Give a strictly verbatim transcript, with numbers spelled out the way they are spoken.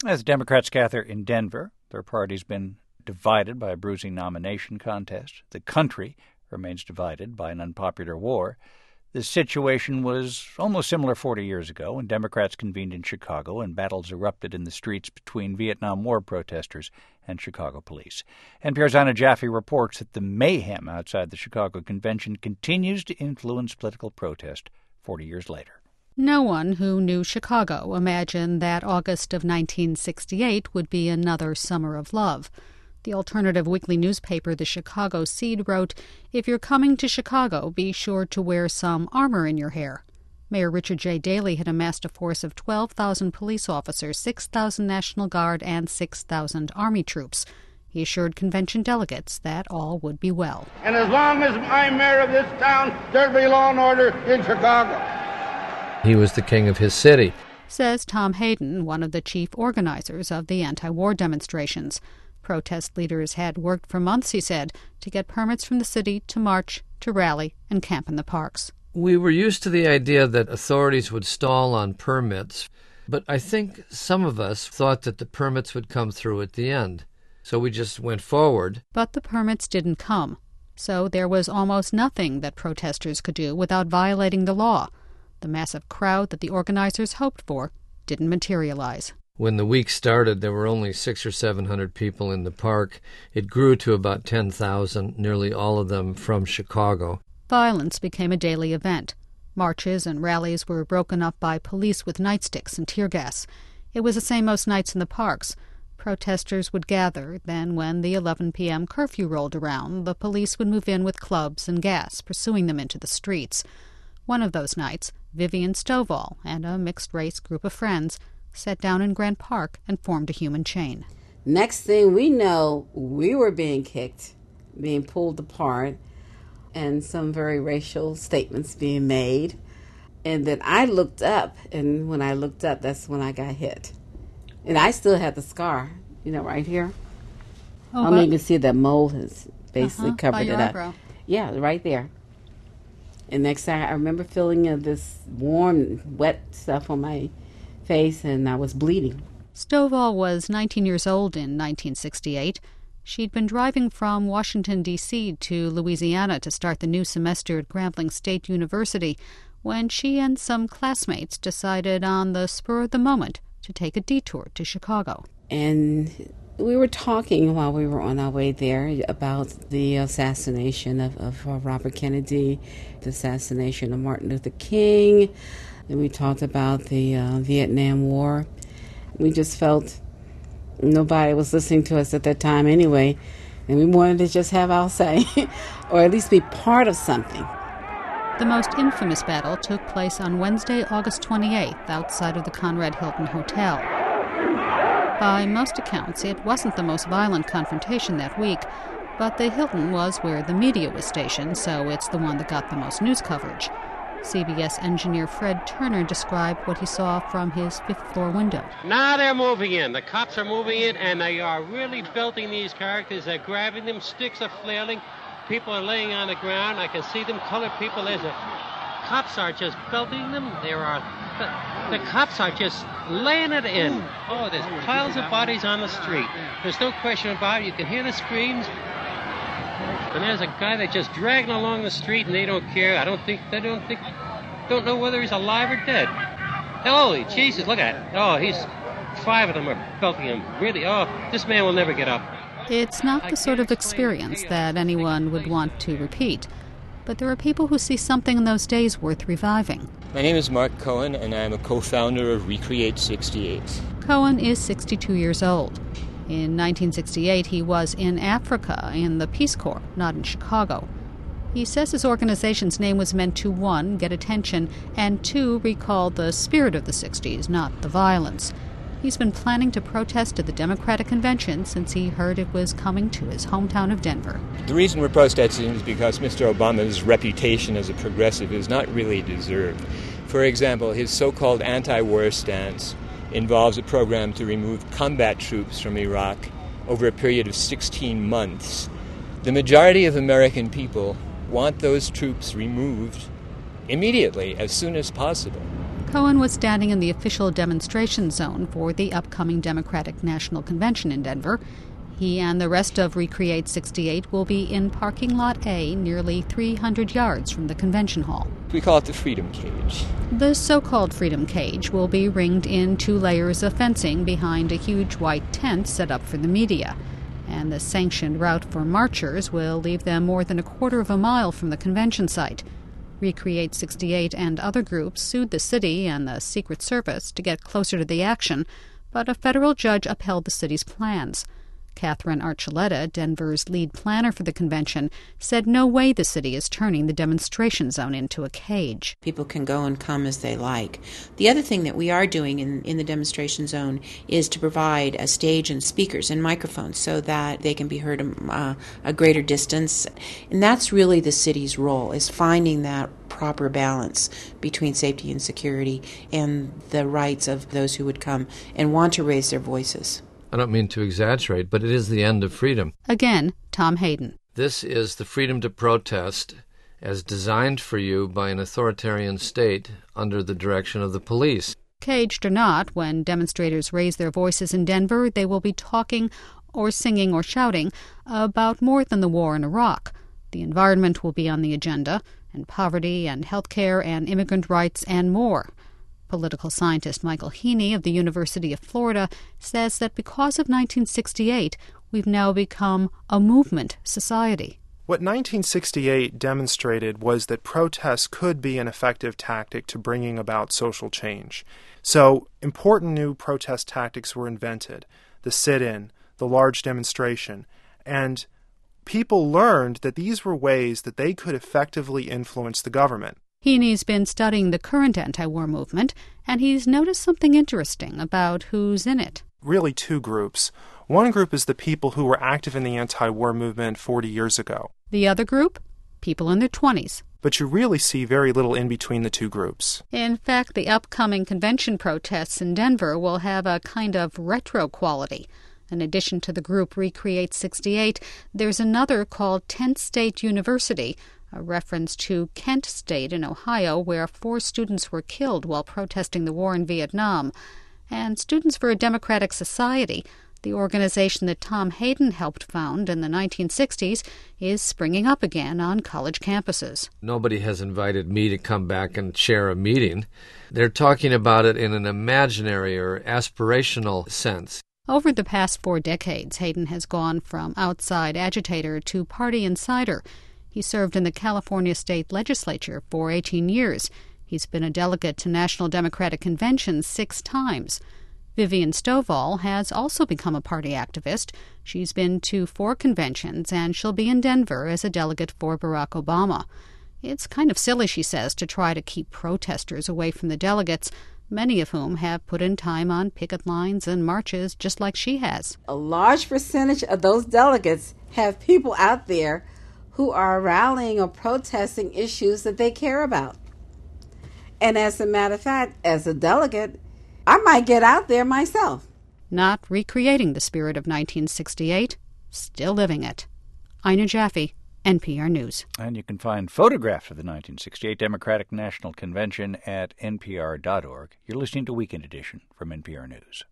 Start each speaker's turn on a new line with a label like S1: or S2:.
S1: As Democrats gather in Denver, their party's been divided by a bruising nomination contest. The country remains divided by an unpopular war. This situation was almost similar forty years ago when Democrats convened in Chicago and battles erupted in the streets between Vietnam War protesters and Chicago police. N P R's Anna Jaffe reports that the mayhem outside the Chicago convention continues to influence political protest forty years later.
S2: No one who knew Chicago imagined that August of nineteen sixty-eight would be another summer of love. The alternative weekly newspaper, the Chicago Seed, wrote, "If you're coming to Chicago, be sure to wear some armor in your hair." Mayor Richard J. Daley had amassed a force of twelve thousand police officers, six thousand National Guard, and six thousand Army troops. He assured convention delegates that all would be well.
S3: And as long as I'm mayor of this town, there'll be law and order in Chicago.
S4: He was the king of his city,
S2: says Tom Hayden, one of the chief organizers of the anti-war demonstrations. Protest leaders had worked for months, he said, to get permits from the city to march, to rally, and camp in the parks.
S4: We were used to the idea that authorities would stall on permits, but I think some of us thought that the permits would come through at the end. So we just went forward.
S2: But the permits didn't come. So there was almost nothing that protesters could do without violating the law. The massive crowd that the organizers hoped for didn't materialize.
S4: When the week started, there were only six or seven hundred people in the park. It grew to about ten thousand, nearly all of them from Chicago.
S2: Violence became a daily event. Marches and rallies were broken up by police with nightsticks and tear gas. It was the same most nights in the parks. Protesters would gather, then when the eleven p.m. curfew rolled around, the police would move in with clubs and gas, pursuing them into the streets. One of those nights, Vivian Stovall and a mixed-race group of friends sat down in Grant Park and formed a human chain.
S5: Next thing we know, we were being kicked, being pulled apart, and some very racial statements being made. And then I looked up, and when I looked up, that's when I got hit. And I still had the scar, you know, right here.
S2: Oh,
S5: I don't even see that mold has basically
S2: uh-huh,
S5: covered
S2: by your
S5: it up.
S2: Eyebrow.
S5: Yeah, right there. And next time, I remember feeling uh, this warm, wet stuff on my face, and I was bleeding.
S2: Stovall was nineteen years old in nineteen sixty-eight. She'd been driving from Washington, D C to Louisiana to start the new semester at Grambling State University when she and some classmates decided on the spur of the moment to take a detour to Chicago.
S5: And we were talking while we were on our way there about the assassination of, of uh, Robert Kennedy, the assassination of Martin Luther King, and we talked about the uh, Vietnam War. We just felt nobody was listening to us at that time anyway, and we wanted to just have our say, or at least be part of something.
S2: The most infamous battle took place on Wednesday, August twenty-eighth, outside of the Conrad Hilton Hotel. By most accounts, it wasn't the most violent confrontation that week, but the Hilton was where the media was stationed, so it's the one that got the most news coverage. C B S engineer Fred Turner described what he saw from his fifth-floor window.
S6: Now they're moving in. The cops are moving in, and they are really belting these characters. They're grabbing them. Sticks are flailing. People are laying on the ground. I can see them. Colored people. There's a... Cops are just belting them. There are... The, the cops are just laying it in. Oh, there's piles of bodies on the street. There's no question about it. You can hear the screams. And there's a guy that just dragging along the street, and they don't care. I don't think they don't think don't know whether he's alive or dead. Holy Jesus! Look at it. Oh, he's five of them are belting him. Really? Oh, this man will never get up.
S2: It's not the sort of experience that anyone would want to repeat, but there are people who see something in those days worth reviving.
S7: My name is Mark Cohen, and I'm a co-founder of Recreate sixty-eight.
S2: Cohen is sixty-two years old. In nineteen sixty-eight, he was in Africa in the Peace Corps, not in Chicago. He says his organization's name was meant to, one, get attention, and two, recall the spirit of the sixties, not the violence. He's been planning to protest at the Democratic Convention since he heard it was coming to his hometown of Denver.
S7: The reason we're protesting is because Mister Obama's reputation as a progressive is not really deserved. For example, his so-called anti-war stance involves a program to remove combat troops from Iraq over a period of sixteen months. The majority of American people want those troops removed immediately, as soon as possible.
S2: Cohen was standing in the official demonstration zone for the upcoming Democratic National Convention in Denver. He and the rest of Recreate sixty-eight will be in parking lot A, nearly three hundred yards from the convention hall.
S7: We call it the Freedom Cage.
S2: The so-called Freedom Cage will be ringed in two layers of fencing behind a huge white tent set up for the media. And the sanctioned route for marchers will leave them more than a quarter of a mile from the convention site. Recreate sixty-eight and other groups sued the city and the Secret Service to get closer to the action, but a federal judge upheld the city's plans. Catherine Archuleta, Denver's lead planner for the convention, said no way the city is turning the demonstration zone into a cage.
S8: People can go and come as they like. The other thing that we are doing in, in the demonstration zone is to provide a stage and speakers and microphones so that they can be heard uh, a greater distance. And that's really the city's role, is finding that proper balance between safety and security and the rights of those who would come and want to raise their voices.
S4: I don't mean to exaggerate, but it is the end of freedom.
S2: Again, Tom Hayden.
S4: This is the freedom to protest as designed for you by an authoritarian state under the direction of the police.
S2: Caged or not, when demonstrators raise their voices in Denver, they will be talking or singing or shouting about more than the war in Iraq. The environment will be on the agenda, and poverty and health care and immigrant rights and more. Political scientist Michael Heaney of the University of Florida says that because of nineteen sixty-eight, we've now become a movement society.
S9: What nineteen sixty-eight demonstrated was that protests could be an effective tactic to bringing about social change. So important new protest tactics were invented: the sit-in, the large demonstration, and people learned that these were ways that they could effectively influence the government.
S2: Heaney's been studying the current anti-war movement, and he's noticed something interesting about who's in it.
S9: Really two groups. One group is the people who were active in the anti-war movement forty years ago.
S2: The other group? People in their twenties.
S9: But you really see very little in between the two groups.
S2: In fact, the upcoming convention protests in Denver will have a kind of retro quality. In addition to the group Recreate sixty-eight, there's another called Kent State University, a reference to Kent State in Ohio, where four students were killed while protesting the war in Vietnam. And Students for a Democratic Society, the organization that Tom Hayden helped found in the nineteen sixties, is springing up again on college campuses.
S4: Nobody has invited me to come back and chair a meeting. They're talking about it in an imaginary or aspirational sense.
S2: Over the past four decades, Hayden has gone from outside agitator to party insider. He served in the California State Legislature for eighteen years. He's been a delegate to National Democratic Conventions six times. Vivian Stovall has also become a party activist. She's been to four conventions, and she'll be in Denver as a delegate for Barack Obama. It's kind of silly, she says, to try to keep protesters away from the delegates, many of whom have put in time on picket lines and marches just like she has.
S5: A large percentage of those delegates have people out there who are rallying or protesting issues that they care about. And as a matter of fact, as a delegate, I might get out there myself.
S2: Not recreating the spirit of nineteen sixty-eight, still living it. Ina Jaffe, N P R News.
S1: And you can find photographs of the nineteen sixty-eight Democratic National Convention at N P R dot org. You're listening to Weekend Edition from N P R News.